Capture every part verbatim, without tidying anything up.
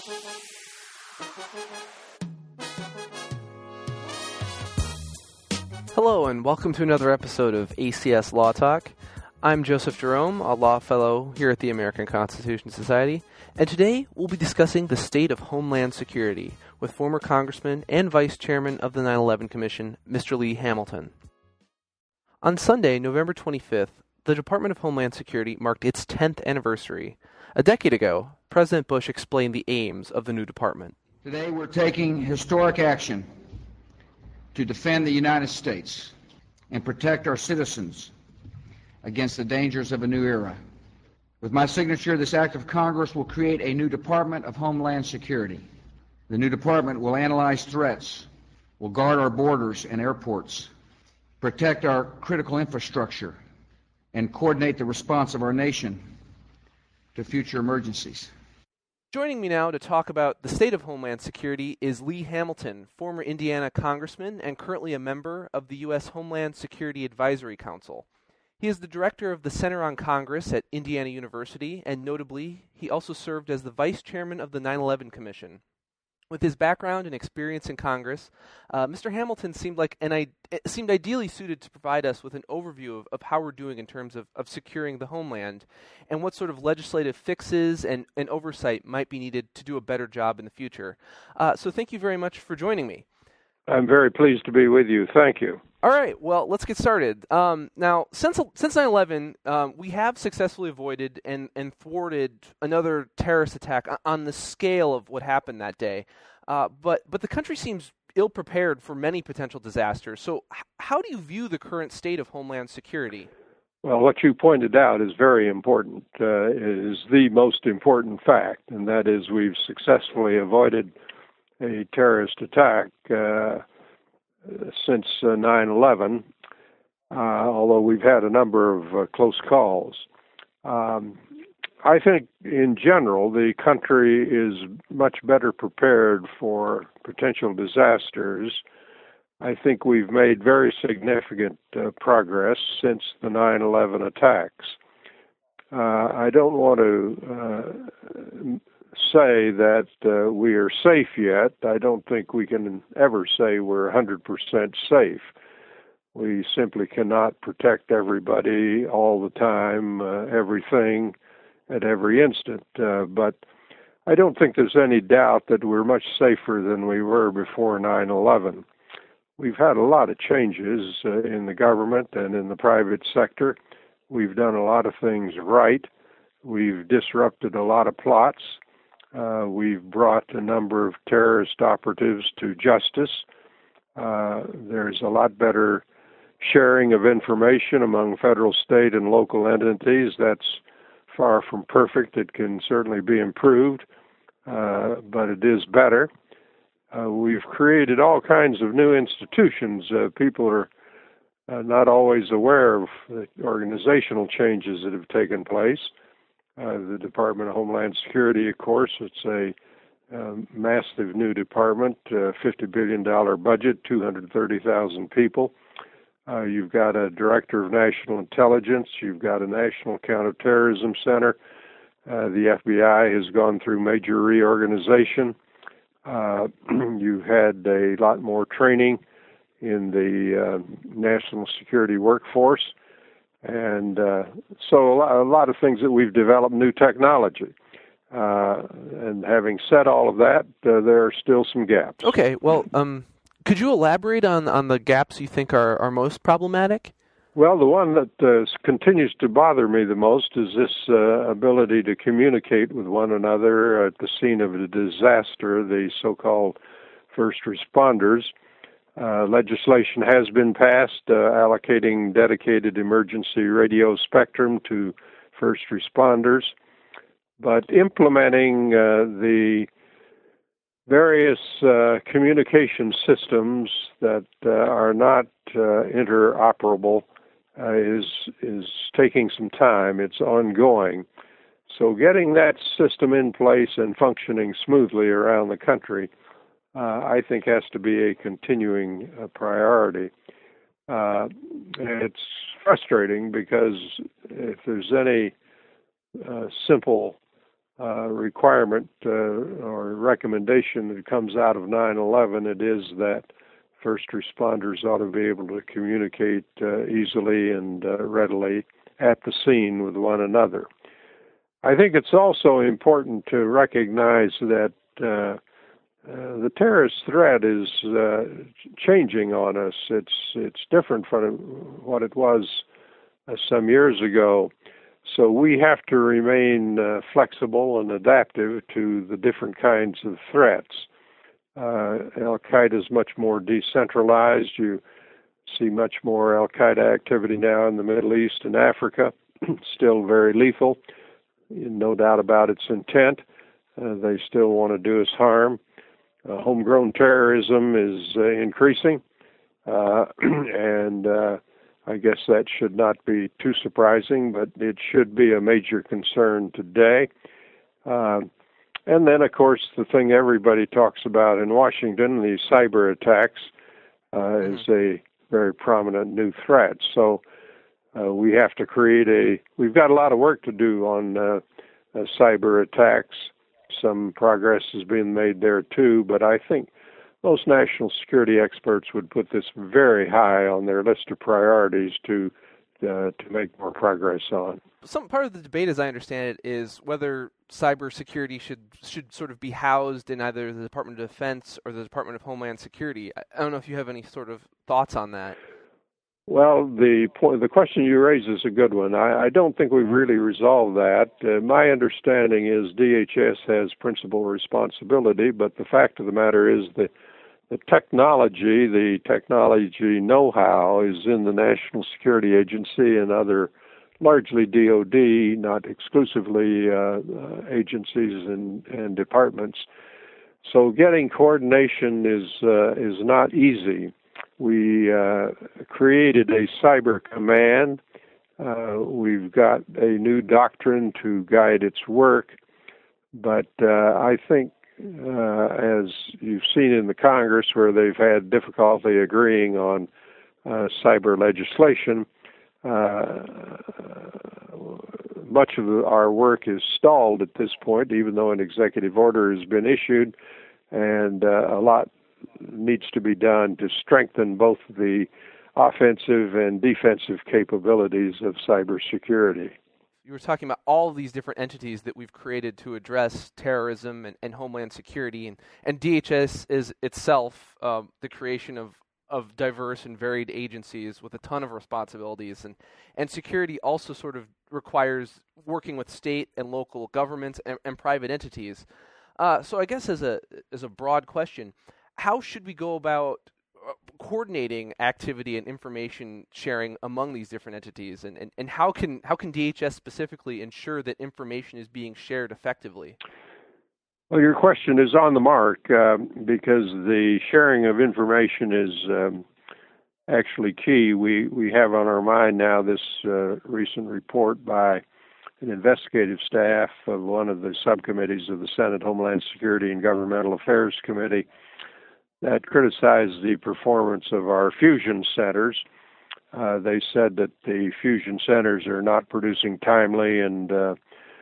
Hello, and welcome to another episode of A C S Law Talk. I'm Joseph Jerome, a law fellow here at the American Constitution Society, and today we'll be discussing the state of Homeland Security with former Congressman and Vice Chairman of the nine eleven Commission, Mister Lee Hamilton. On Sunday, November twenty-fifth, the Department of Homeland Security marked its tenth anniversary. A decade ago, President Bush explained the aims of the new department. Today we're taking historic action to defend the United States and protect our citizens against the dangers of a new era. With my signature, this act of Congress will create a new Department of Homeland Security. The new department will analyze threats, will guard our borders and airports, protect our critical infrastructure, and coordinate the response of our nation to future emergencies. Joining me now to talk about the state of Homeland Security is Lee Hamilton, former Indiana congressman and currently a member of the U S Homeland Security Advisory Council. He is the director of the Center on Congress at Indiana University, and notably, he also served as the vice chairman of the nine eleven Commission. With his background and experience in Congress, uh, Mister Hamilton seemed like an I- seemed ideally suited to provide us with an overview of, of how we're doing in terms of, of securing the homeland and what sort of legislative fixes and, and oversight might be needed to do a better job in the future. Uh, so thank you very much for joining me. I'm very pleased to be with you. Thank you. All right, well, let's get started. Um, now, since since nine eleven, um, we have successfully avoided and, and thwarted another terrorist attack on the scale of what happened that day. Uh, but but the country seems ill-prepared for many potential disasters. So h- how do you view the current state of Homeland Security? Well, what you pointed out is very important, uh, is the most important fact, and that is we've successfully avoided a terrorist attack uh, since uh, nine eleven, uh, although we've had a number of uh, close calls. Um, I think in general the country is much better prepared for potential disasters. I think we've made very significant uh, progress since the nine eleven attacks. Uh, I don't want to uh, say that uh, we are safe yet. I don't think we can ever say we're one hundred percent safe. We simply cannot protect everybody all the time, uh, everything at every instant. Uh, but I don't think there's any doubt that we're much safer than we were before nine eleven. We've had a lot of changes uh, in the government and in the private sector. We've done a lot of things right. We've disrupted a lot of plots. Uh, we've brought a number of terrorist operatives to justice. Uh, there's a lot better sharing of information among federal, state, and local entities. That's far from perfect. It can certainly be improved, uh, but it is better. Uh, we've created all kinds of new institutions. Uh, people are uh, not always aware of the organizational changes that have taken place. Uh, the Department of Homeland Security, of course, it's a um, massive new department, uh, fifty billion dollars budget, two hundred thirty thousand people. Uh, you've got a Director of National Intelligence. You've got a National Counterterrorism Center. Uh, the F B I has gone through major reorganization. Uh, you've had a lot more training in the uh, national security workforce. And uh, so a lot, a lot of things that we've developed, new technology. Uh, and having said all of that, uh, there are still some gaps. Okay, well, um, could you elaborate on, on the gaps you think are, are most problematic? Well, the one that uh, continues to bother me the most is this uh, ability to communicate with one another at the scene of a disaster, the so-called first responders. Uh, legislation has been passed uh, allocating dedicated emergency radio spectrum to first responders, but implementing uh, the various uh, communication systems that uh, are not uh, interoperable uh, is is taking some time. It's ongoing. So getting that system in place and functioning smoothly around the country Uh, I think has to be a continuing uh, priority. Uh, it's frustrating because if there's any uh, simple uh, requirement uh, or recommendation that comes out of nine eleven, it is that first responders ought to be able to communicate uh, easily and uh, readily at the scene with one another. I think it's also important to recognize that uh, uh, the terrorist threat is uh, changing on us. It's it's different from what it was uh, some years ago. So we have to remain uh, flexible and adaptive to the different kinds of threats. Uh, Al-Qaeda is much more decentralized. You see much more Al-Qaeda activity now in the Middle East and Africa, still very lethal, no doubt about its intent. Uh, they still want to do us harm. Uh, homegrown terrorism is uh, increasing, uh, and uh, I guess that should not be too surprising, but it should be a major concern today. Uh, and then, of course, the thing everybody talks about in Washington, the cyber attacks, uh, mm-hmm. is a very prominent new threat. So uh, we have to create a, we've got a lot of work to do on uh, uh, cyber attacks. Some progress has been made there too, but I think most national security experts would put this very high on their list of priorities to uh, to make more progress on. Some part of the debate, as I understand it, is whether cybersecurity should should sort of be housed in either the Department of Defense or the Department of Homeland Security. I don't know if you have any sort of thoughts on that. Well, the point, the question you raise is a good one. I, I don't think we've really resolved that. Uh, my understanding is D H S has principal responsibility, but the fact of the matter is that the technology, the technology know-how is in the National Security Agency and other largely D O D, not exclusively uh, uh, agencies and, and departments. So getting coordination is uh, is not easy. We uh, created a cyber command. Uh, we've got a new doctrine to guide its work, but uh, I think, uh, as you've seen in the Congress, where they've had difficulty agreeing on uh, cyber legislation, uh, much of our work is stalled at this point, even though an executive order has been issued, and uh, a lot needs to be done to strengthen both the offensive and defensive capabilities of cybersecurity. You were talking about all of these different entities that we've created to address terrorism and, and homeland security, and, and D H S is itself um, the creation of, of diverse and varied agencies with a ton of responsibilities, and, and security also sort of requires working with state and local governments and, and private entities. Uh, so I guess as a as a broad question, how should we go about coordinating activity and information sharing among these different entities, and, and, and how can how can D H S specifically ensure that information is being shared effectively? Well, your question is on the mark uh, because the sharing of information is um, actually key. We we have on our mind now this uh, recent report by an investigative staff of one of the subcommittees of the Senate Homeland Security and Governmental Affairs Committee that criticized the performance of our fusion centers. Uh, they said that the fusion centers are not producing timely and uh,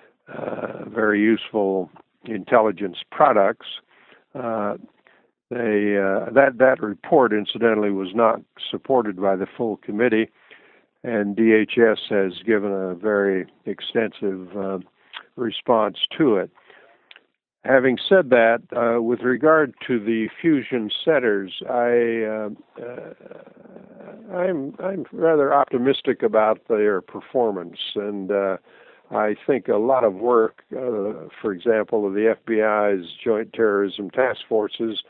uh, very useful intelligence products. Uh, they uh, that that report, incidentally, was not supported by the full committee, and D H S has given a very extensive uh, response to it. Having said that, uh, with regard to the fusion centers, I, uh, uh, I'm, I'm rather optimistic about their performance, and uh, I think a lot of work, uh, for example, of the F B I's Joint Terrorism Task Forces,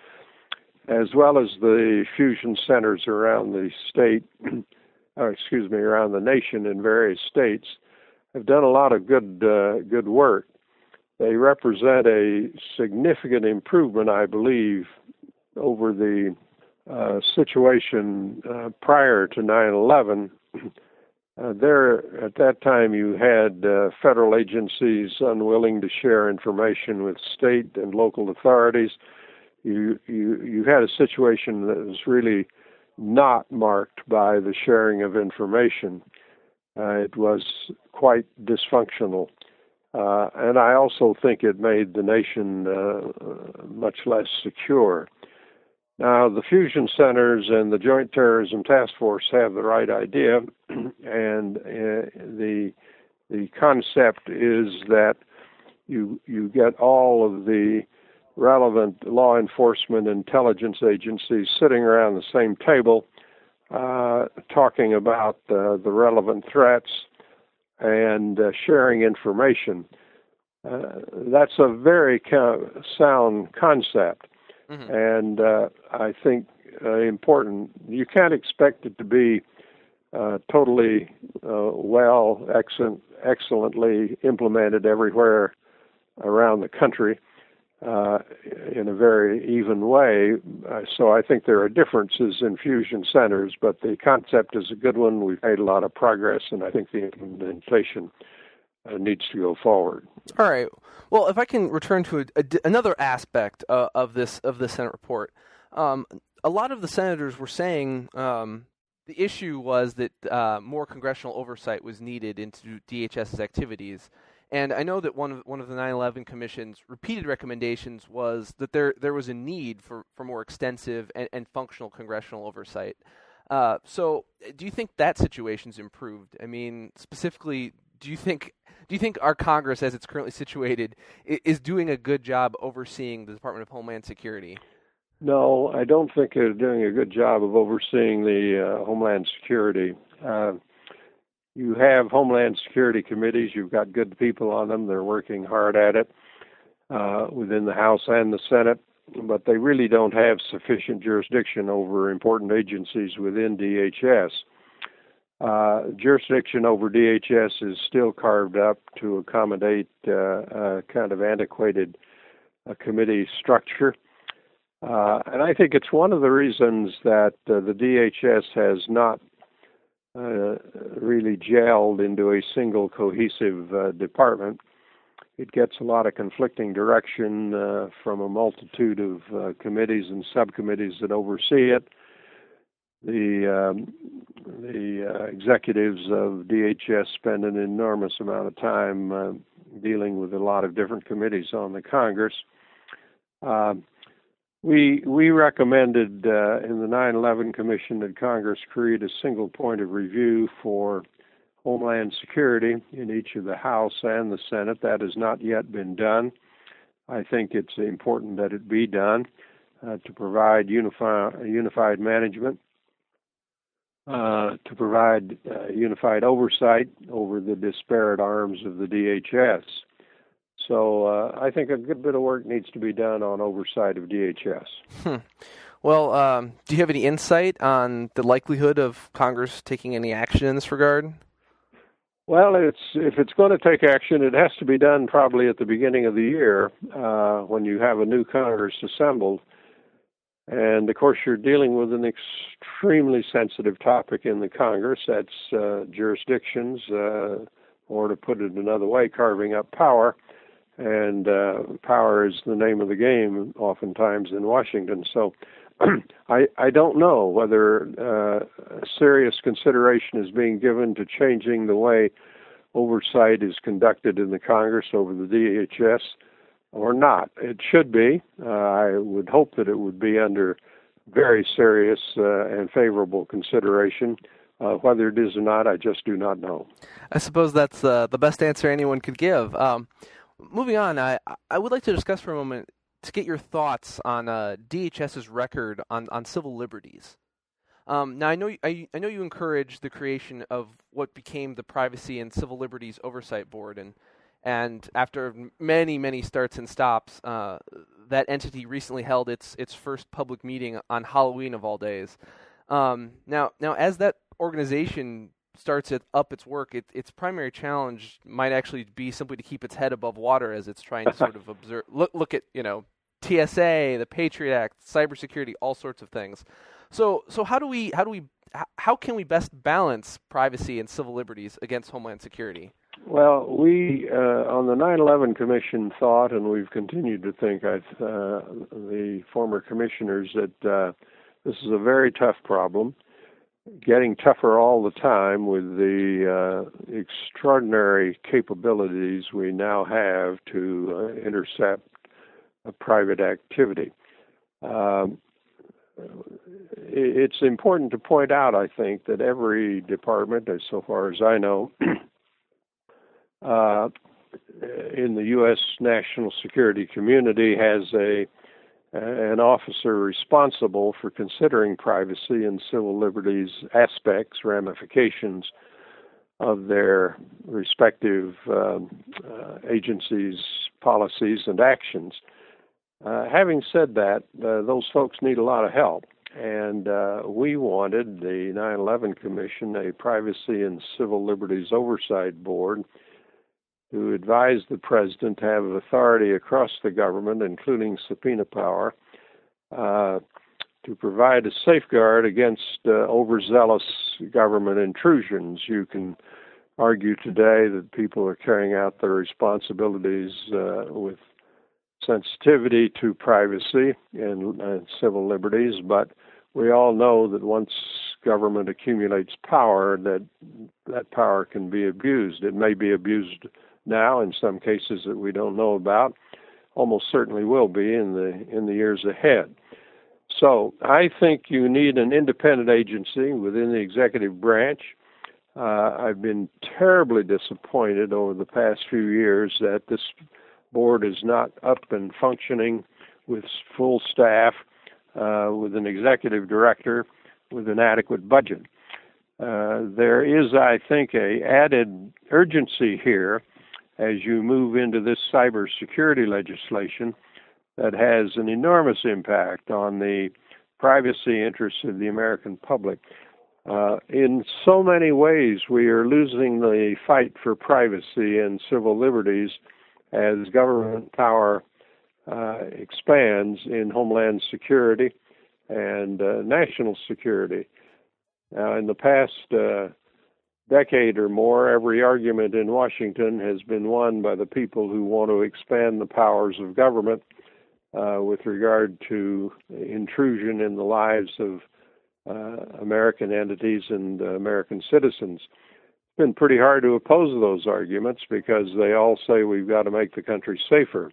as well as the fusion centers around the state, or excuse me, around the nation in various states, have done a lot of good, uh, good work. They represent a significant improvement, I believe, over the uh, situation uh, prior to nine eleven. Uh, there, at that time, you had uh, federal agencies unwilling to share information with state and local authorities. You, you, you had a situation that was really not marked by the sharing of information. Uh, it was quite dysfunctional. Uh, and I also think it made the nation uh, much less secure. Now, the fusion centers and the Joint Terrorism Task Force have the right idea, and uh, the the concept is that you you get all of the relevant law enforcement intelligence agencies sitting around the same table, uh, talking about uh, the relevant threats and uh, sharing information. Uh, that's a very co- sound concept. Mm-hmm. And uh, I think uh, important. You can't expect it to be uh, totally uh, well, excellent, excellently implemented everywhere around the country uh, in a very even way. Uh, so I think there are differences in fusion centers, but the concept is a good one. We've made a lot of progress, and I think the implementation uh, needs to go forward. All right. Well, if I can return to a, a, another aspect uh, of this of the Senate report, um, a lot of the senators were saying um, the issue was that uh, more congressional oversight was needed into DHS's activities, and I know that one of one of the nine eleven Commission's repeated recommendations was that there there was a need for, for more extensive and, and functional congressional oversight. Uh, so, do you think that situation's improved? I mean, specifically, do you think? Do you think our Congress, as it's currently situated, is doing a good job overseeing the Department of Homeland Security? No, I don't think they're doing a good job of overseeing the uh, Homeland Security. Uh, you have Homeland Security committees. You've got good people on them. They're working hard at it uh, within the House and the Senate, but they really don't have sufficient jurisdiction over important agencies within D H S. Uh, jurisdiction over D H S is still carved up to accommodate uh, a kind of antiquated uh, committee structure. Uh, and I think it's one of the reasons that uh, the D H S has not uh, really gelled into a single cohesive uh, department. It gets a lot of conflicting direction uh, from a multitude of uh, committees and subcommittees that oversee it. The um, the uh, executives of D H S spend an enormous amount of time uh, dealing with a lot of different committees on the Congress. Uh, we we recommended uh, in the nine eleven Commission that Congress create a single point of review for Homeland Security in each of the House and the Senate. That has not yet been done. I think it's important that it be done uh, to provide unifi- unified management. Uh, to provide uh, unified oversight over the disparate arms of the D H S. So uh, I think a good bit of work needs to be done on oversight of D H S. Hmm. Well, um, do you have any insight on the likelihood of Congress taking any action in this regard? Well, it's if it's going to take action, it has to be done probably at the beginning of the year uh, when you have a new Congress assembled. And, of course, you're dealing with an extremely sensitive topic in the Congress. That's uh, jurisdictions, uh, or to put it another way, carving up power. And uh, power is the name of the game oftentimes in Washington. So I, I don't know whether uh, serious consideration is being given to changing the way oversight is conducted in the Congress over the D H S. Or not. It should be. Uh, I would hope that it would be under very serious uh, and favorable consideration. Uh, whether it is or not, I just do not know. I suppose that's uh, the best answer anyone could give. Um, moving on, I, I would like to discuss for a moment to get your thoughts on uh, DHS's record on, on civil liberties. Um, now, I know I, I know you encouraged the creation of what became the Privacy and Civil Liberties Oversight Board, and And after many, many starts and stops, uh, that entity recently held its its first public meeting on Halloween of all days. Um, now, now, as that organization starts it up its work, it, its primary challenge might actually be simply to keep its head above water as it's trying to sort of observe, look, look at you know T S A, the Patriot Act, cybersecurity, all sorts of things. So, so how do we how do we how can we best balance privacy and civil liberties against Homeland Security? Well, we uh, on the nine eleven Commission thought, and we've continued to think, uh, the former commissioners, that uh, this is a very tough problem. getting tougher all the time with the uh, extraordinary capabilities we now have to uh, intercept a private activity. Um, it's important to point out, I think, that every department, as so far as I know, uh, in the U S national security community has a an officer responsible for considering privacy and civil liberties aspects, ramifications of their respective um, uh, agencies' policies and actions. Uh, having said that, uh, those folks need a lot of help, and uh, we wanted the nine eleven Commission, a Privacy and Civil Liberties Oversight Board, to advise the President to have authority across the government, including subpoena power, uh, to provide a safeguard against uh, overzealous government intrusions. You can argue today that people are carrying out their responsibilities uh, with sensitivity to privacy and, and civil liberties, but we all know that once government accumulates power, that that power can be abused. It may be abused now in some cases that we don't know about, almost certainly will be in the in the years ahead. So I think you need an independent agency within the executive branch. Uh, I've been terribly disappointed over the past few years that this board is not up and functioning with full staff, uh, with an executive director, with an adequate budget. Uh, there is, I think, a added urgency here as you move into this cybersecurity legislation that has an enormous impact on the privacy interests of the American public. Uh, in so many ways, we are losing the fight for privacy and civil liberties as government power uh, expands in homeland security and uh, national security. Now, in the past uh, decade or more, every argument in Washington has been won by the people who want to expand the powers of government uh, with regard to intrusion in the lives of uh, American entities and uh, American citizens. It's been pretty hard to oppose those arguments because they all say we've got to make the country safer.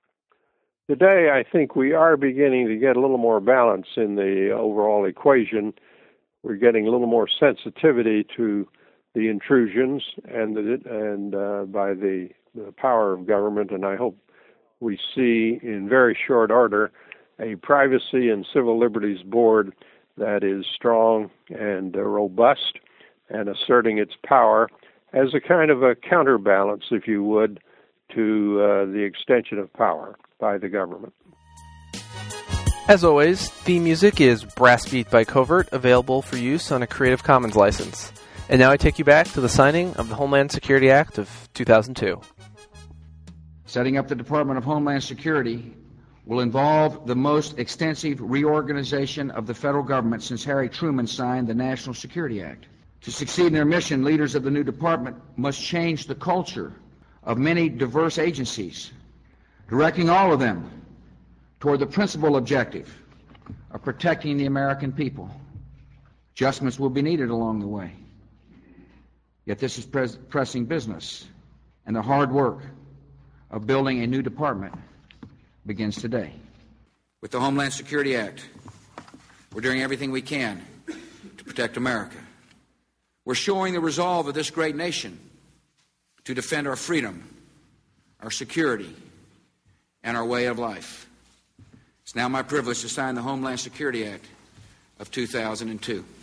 Today, I think we are beginning to get a little more balance in the overall equation. We're getting a little more sensitivity to the intrusions and the, and uh, by the, the power of government, and I hope we see in very short order a Privacy and Civil Liberties Board that is strong and uh, robust and asserting its power as a kind of a counterbalance, if you would, to uh, the extension of power by the government. As always, theme music is Brass Beat by Covert, available for use on a Creative Commons license. And now I take you back to the signing of the Homeland Security Act of two thousand two. Setting up the Department of Homeland Security will involve the most extensive reorganization of the federal government since Harry Truman signed the National Security Act. To succeed in their mission, leaders of the new department must change the culture of many diverse agencies, directing all of them toward the principal objective of protecting the American people. Adjustments will be needed along the way. Yet this is pres- pressing business, and the hard work of building a new department begins today. With the Homeland Security Act, we're doing everything we can to protect America. We're showing the resolve of this great nation to defend our freedom, our security, and our way of life. It's now my privilege to sign the Homeland Security Act of two thousand two.